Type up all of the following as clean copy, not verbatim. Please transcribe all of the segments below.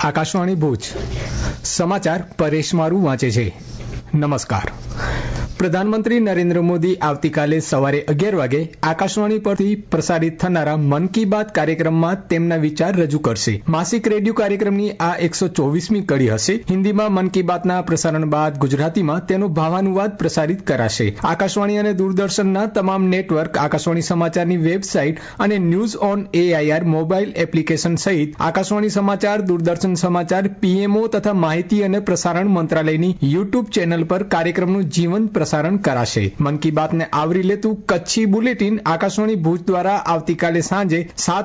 આકાશવાણી ભુજ સમાચાર પરેશ મારું વાંચે છે. નમસ્કાર. પ્રધાનમંત્રી નરેન્દ્ર મોદી આવતીકાલે સવારે 11 વાગે આકાશવાણી પરથી પ્રસારિત થનારા મન કી બાત કાર્યક્રમમાં તેમના વિચાર રજૂ કરશે. માસિક રેડિયો કાર્યક્રમની આ 124મી કડી હશે. હિન્દીમાં મન કી બાતના પ્રસારણ બાદ ગુજરાતીમાં તેનો ભાવાનુવાદ પ્રસારિત કરાશે. આકાશવાણી અને દૂરદર્શનના તમામ નેટવર્ક, આકાશવાણી સમાચારની વેબસાઇટ અને news on AIR mobile application સહિત આકાશવાણી સમાચાર, દૂરદર્શન સમાચાર, PMO તથા માહિતી અને પ્રસારણ મંત્રાલયની YouTube ચેનલ પર કાર્યક્રમનું જીવંત પ્રસારણ કરાશે. મન કી બાતને આવરી લેતું કચ્છી બુલેટિન આકાશવાણી ભુજ દ્વારા આવતીકાલે સાંજે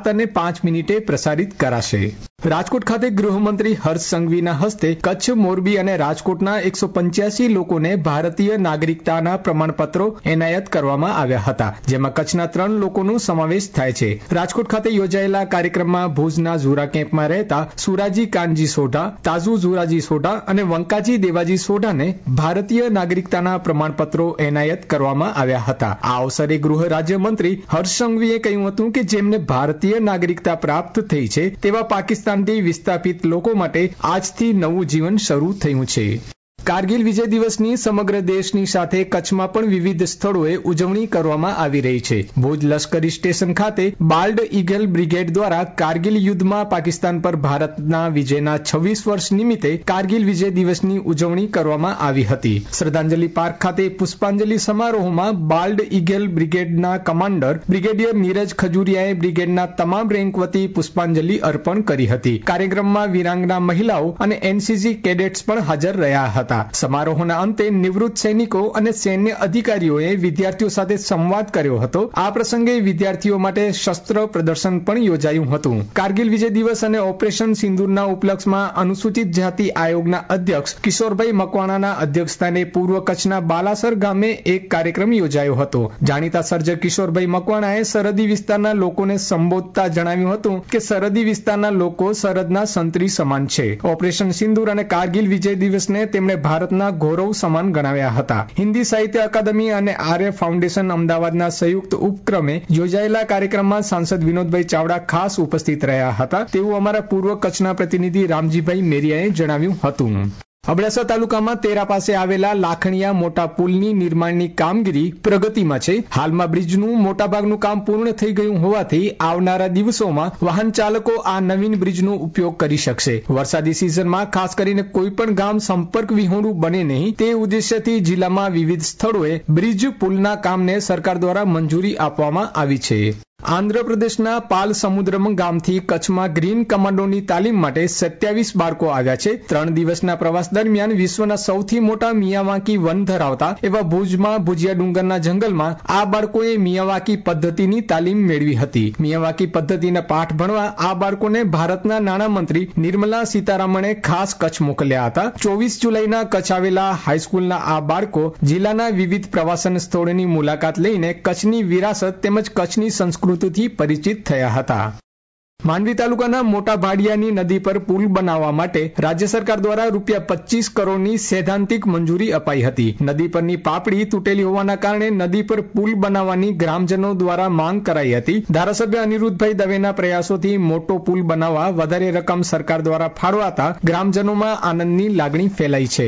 7:05 પ્રસારિત કરાશે. રાજકોટ ખાતે ગૃહમંત્રી હર્ષ સંઘવીના હસ્તે કચ્છ, મોરબી અને રાજકોટના 185 લોકોને ભારતીય નાગરિકતાના પ્રમાણપત્રો એનાયત કરવામાં આવ્યા હતા, જેમાં કચ્છના 3 લોકોનો સમાવેશ થાય છે. રાજકોટ ખાતે યોજાયેલા કાર્યક્રમમાં ભુજના ઝુરા કેમ્પમાં રહેતા સુરાજી કાનજી સોઢા, તાજુ ઝુરાજી સોઢા અને વંકાજી દેવાજી સોઢાને ભારતીય નાગરિકતાના પ્રમાણપત્રો એનાયત કરવામાં આવ્યા હતા. આ અવસરે ગૃહ રાજ્યમંત્રી હર્ષ સંઘવીએ કહ્યું હતું કે જેમને ભારતીય નાગરિકતા પ્રાપ્ત થઈ છે તેવા પાકિસ્તાનથી વિસ્થાપિત લોકો માટે આજથી નવું જીવન શરૂ થયું છે. કારગિલ વિજય દિવસની સમગ્ર દેશની સાથે કચ્છમાં પણ વિવિધ સ્થળોએ ઉજવણી કરવામાં આવી રહી છે. ભુજ લશ્કરી સ્ટેશન ખાતે બાલ્ડ ઈગલ બ્રિગેડ દ્વારા કારગિલ યુદ્ધમાં પાકિસ્તાન પર ભારતના વિજયના 26 વર્ષ નિમિત્તે કારગિલ વિજય દિવસની ઉજવણી કરવામાં આવી હતી. શ્રદ્ધાંજલિ પાર્ક ખાતે પુષ્પાંજલિ સમારોહમાં બાલ્ડ ઈગલ બ્રિગેડના કમાન્ડર બ્રિગેડિયર નીરજ ખજુરિયાએ બ્રિગેડના તમામ રેન્ક વતી પુષ્પાંજલિ અર્પણ કરી હતી. કાર્યક્રમમાં વિરાંગના મહિલાઓ અને NCC કેડેટ્સ પણ હાજર રહ્યા હતા. સમારોહના અંતે નિવૃત્ત સૈનિકો અને સૈન્ય અધિકારીઓએ વિદ્યાર્થીઓ સાથે સંવાદ કર્યો હતો. આ પ્રસંગે વિદ્યાર્થીઓ માટે શસ્ત્ર પ્રદર્શન પણ યોજાયું હતું. કારગિલ વિજય દિવસ અને ઓપરેશન સિંદૂરના ઉપલક્ષમાં અનુસૂચિત જાતિ આયોગના અધ્યક્ષ કિશોરભાઈ મકવાણાના અધ્યક્ષસ્થાને પૂર્વ કચ્છના બાલાસર ગામે એક કાર્યક્રમ યોજાયો હતો. જાણીતા સર્જક કિશોરભાઈ મકવાણાએ સરહદી વિસ્તારના લોકોને સંબોધતા જણાવ્યું હતું કે સરહદી વિસ્તારના લોકો સરહદના સંતરી સમાન છે. ઓપરેશન સિંદૂર અને કારગિલ વિજય દિવસને તેમણે ભારતના ગૌરવ સમાન ગણાવ્યા હતા. હિન્દી સાહિત્ય અકાદમી અને આર્ય ફાઉન્ડેશન અમદાવાદના સંયુક્ત ઉપક્રમે યોજાયેલા કાર્યક્રમમાં સાંસદ વિનોદભાઈ ચાવડા ખાસ ઉપસ્થિત રહ્યા હતા, તેવું અમારા પૂર્વ કચ્છના પ્રતિનિધિ રામજીભાઈ મેરિયાએ જણાવ્યું હતું. અબડાસા તાલુકામાં તેરા પાસે આવેલા લાખણીયા મોટા પુલની નિર્માણની કામગીરી પ્રગતિમાં છે. હાલમાં બ્રિજનું મોટાભાગનું કામ પૂર્ણ થઈ ગયું હોવાથી આવનારા દિવસોમાં વાહન ચાલકો આ નવીન બ્રિજનો ઉપયોગ કરી શકશે. વરસાદી સિઝનમાં ખાસ કરીને કોઈ પણ ગામ સંપર્ક વિહોણું બને નહીં તે ઉદ્દેશ્યથી જિલ્લામાં વિવિધ સ્થળોએ બ્રિજ પુલના કામને સરકાર દ્વારા મંજૂરી આપવામાં આવી છે. આંધ્રપ્રદેશના પાલ સમુદ્રમ ગામથી કચ્છમાં ગ્રીન કમાન્ડોની તાલીમ માટે 27 બાળકો આવ્યા છે. 3 દિવસના પ્રવાસ દરમિયાન વિશ્વના સૌથી મોટા મિયાવાકી વન ધરાવતા એવા ભુજમાં ભુજિયા ડુંગરના જંગલમાં આ બાળકોએ મિયાવાકી પદ્ધતિની તાલીમ મેળવી હતી. મિયાવાકી પદ્ધતિના પાઠ ભણવા આ બાળકોને ભારતના નાણામંત્રી નિર્મલા સીતારામણે ખાસ કચ્છ મોકલ્યા હતા. 24 જુલાઈના કચ્છ આવેલા હાઈસ્કૂલના આ બાળકો જિલ્લાના વિવિધ પ્રવાસન સ્થળોની મુલાકાત લઈને કચ્છની વિરાસત તેમજ કચ્છની સંસ્કૃતિથી પરિચિત થયા હતા. માંડવી તાલુકાના મોટા ભાડિયાની નદી પર પુલ બનાવવા માટે રાજ્ય સરકાર દ્વારા ₹25 કરોડની સૈદ્ધાંતિક મંજૂરી અપાઈ હતી. નદી પરની પાપડી તૂટેલી હોવાના કારણે નદી પર પુલ બનાવવાની ગ્રામજનો દ્વારા માંગ કરાઈ હતી. ધારાસભ્ય અનિરુદ્ધભાઈ દવેના પ્રયાસોથી મોટો પુલ બનાવવા વધારે રકમ સરકાર દ્વારા ફાળવાતા ગ્રામજનોમાં આનંદની લાગણી ફેલાઈ છે.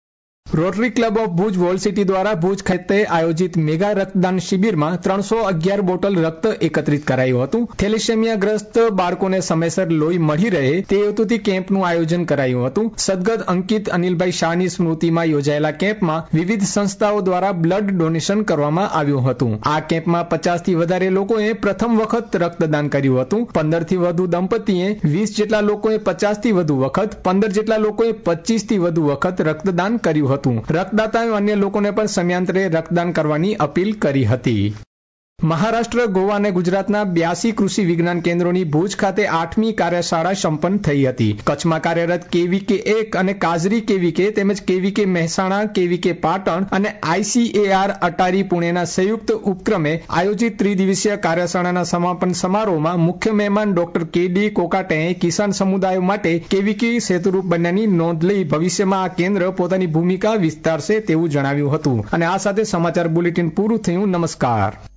Rotary Club of Bhuj wall city દ્વારા ભુજ ખાતે આયોજિત મેગા રક્તદાન શિબિરમાં 311 બોટલ રક્ત એકત્રિત કરાયું હતું. થેલેસેમિયાગ્રસ્ત બાળકોને સમયસર લોહી મળી રહે તે હેતુથી કેમ્પનું આયોજન કરાયું હતું. સદગત અંકિત અનિલભાઈ શાહની સ્મૃતિમાં યોજાયેલા કેમ્પમાં વિવિધ સંસ્થાઓ દ્વારા બ્લડ ડોનેશન કરવામાં આવ્યું હતું. આ કેમ્પમાં 50થી વધારે લોકોએ પ્રથમ વખત રક્તદાન કર્યું હતું. 15થી વધુ દંપતીએ, 20 જેટલા લોકોએ 50થી વધુ વખત, 15 જેટલા લોકોએ 25થી વધુ વખત રક્તદાન કર્યું હતું. રક્તદાતાએ અન્ય લોકોને પણ સમયાંતરે રક્તદાન કરવાની અપીલ કરી હતી. મહારાષ્ટ્ર, ગોવા અને ગુજરાતના 82 કૃષિ વિજ્ઞાન કેન્દ્રોની ભુજ ખાતે 8મી કાર્યશાળા સંપન્ન થઈ હતી. કચ્છમાં કાર્યરત KVK1 અને કાઝરી KVK તેમજ KVK મહેસાણા, KVK પાટણ અને ICAR અટારી પુણેના સંયુક્ત ઉપક્રમે આયોજિત ત્રિદિવસીય કાર્યશાળાના સમાપન સમારોહમાં મુખ્ય મહેમાન ડોક્ટર KD કોકાટેએ કિસાન સમુદાયો માટે KVK સેતુરૂપ બન્યાની નોંધ લઈ ભવિષ્યમાં આ કેન્દ્ર પોતાની ભૂમિકા વિસ્તારશે તેવું જણાવ્યું હતું. અને આ સાથે સમાચાર બુલેટિન પૂરું થયું. નમસ્કાર.